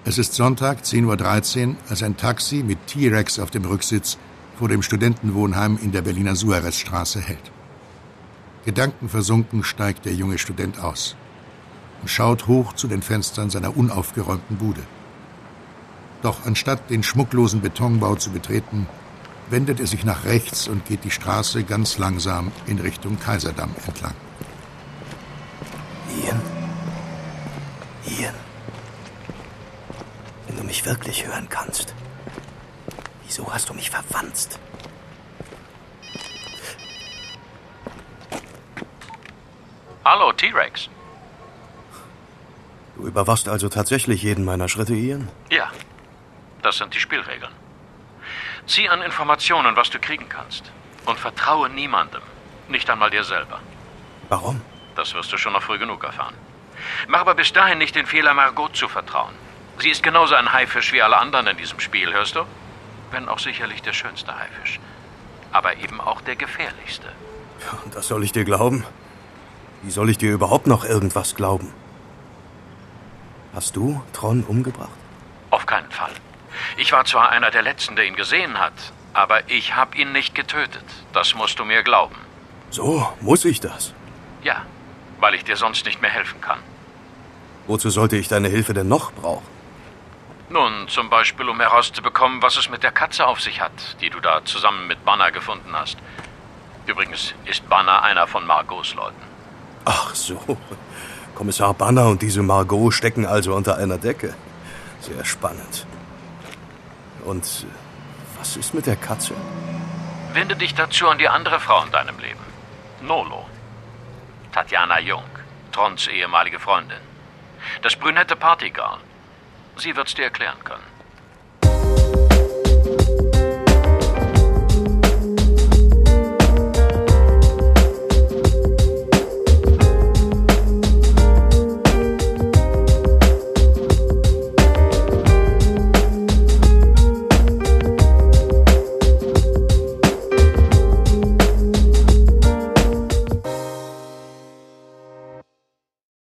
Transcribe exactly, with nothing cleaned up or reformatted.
Es ist Sonntag, zehn Uhr dreizehn, als ein Taxi mit T-Rex auf dem Rücksitz vor dem Studentenwohnheim in der Berliner Suarezstraße hält. Gedankenversunken steigt der junge Student aus und schaut hoch zu den Fenstern seiner unaufgeräumten Bude. Doch anstatt den schmucklosen Betonbau zu betreten, wendet er sich nach rechts und geht die Straße ganz langsam in Richtung Kaiserdamm entlang. Ian? Ian? Wenn du mich wirklich hören kannst, wieso hast du mich verwanzt? Hallo, T-Rex. Du überwachst also tatsächlich jeden meiner Schritte, Ian? Ja, das sind die Spielregeln. Zieh an Informationen, was du kriegen kannst. Und vertraue niemandem, nicht einmal dir selber. Warum? Das wirst du schon noch früh genug erfahren. Mach aber bis dahin nicht den Fehler, Margot zu vertrauen. Sie ist genauso ein Haifisch wie alle anderen in diesem Spiel, hörst du? Wenn auch sicherlich der schönste Haifisch. Aber eben auch der gefährlichste. Ja, das soll ich dir glauben? Wie soll ich dir überhaupt noch irgendwas glauben? Hast du Tron umgebracht? Auf keinen Fall. Ich war zwar einer der Letzten, der ihn gesehen hat, aber ich habe ihn nicht getötet. Das musst du mir glauben. So, muss ich das? Ja, weil ich dir sonst nicht mehr helfen kann. Wozu sollte ich deine Hilfe denn noch brauchen? Nun, zum Beispiel, um herauszubekommen, was es mit der Katze auf sich hat, die du da zusammen mit Banner gefunden hast. Übrigens ist Banner einer von Margots Leuten. Ach so. Kommissar Banner und diese Margot stecken also unter einer Decke. Sehr spannend. Und was ist mit der Katze? Wende dich dazu an die andere Frau in deinem Leben. Nolo. Tatjana Jung, Trons ehemalige Freundin. Das brünette Partygirl. Sie wird's dir erklären können.